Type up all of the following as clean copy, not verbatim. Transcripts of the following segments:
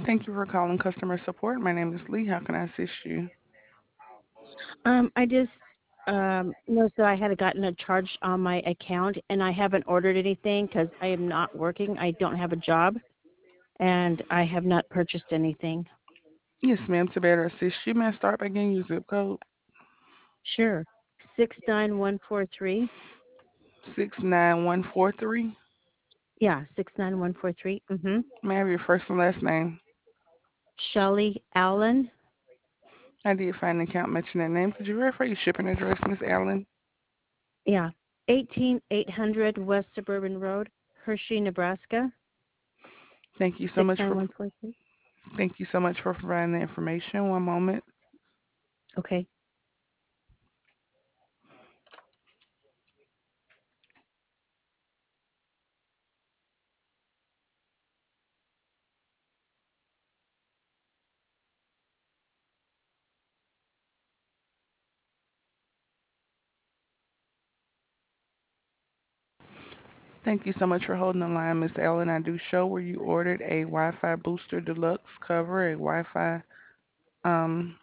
Thank you for calling customer support. My name is Lee. How can I assist you? I just noticed that I had gotten a charge on my account, and I haven't ordered anything because I am not working. I don't have a job, and I have not purchased anything. Yes, ma'am. To better assist you, may I start by getting your zip code? Sure. 69143. 69143. Yeah, 69143. May I have your first and last name? Shelley Allen. I did find an account mentioning that name. Could you verify your shipping address, Miss Allen? Yeah. 18800 West Suburban Road, Hershey, Nebraska. Thank you so much for 69143. providing the information. One moment. Okay. Thank you so much for holding the line, Miss Allen. I do show where you ordered a Wi-Fi Booster Deluxe cover, a Wi-Fi. Um.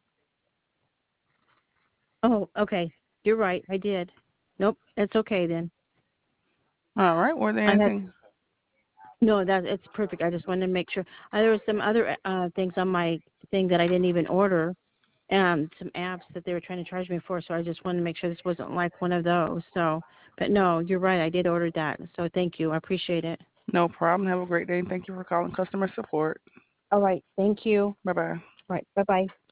Oh, okay. You're right. I did. Nope. It's okay then. All right. Were there I had anything? No, that it's perfect. I just wanted to make sure. There was some other things on my thing that I didn't even order, and some apps that they were trying to charge me for. So I just wanted to make sure this wasn't like one of those. So, but no, you're right. I did order that. So thank you. I appreciate it. No problem. Have a great day, and thank you for calling customer support. All right. Thank you. Bye bye. All right. Bye bye.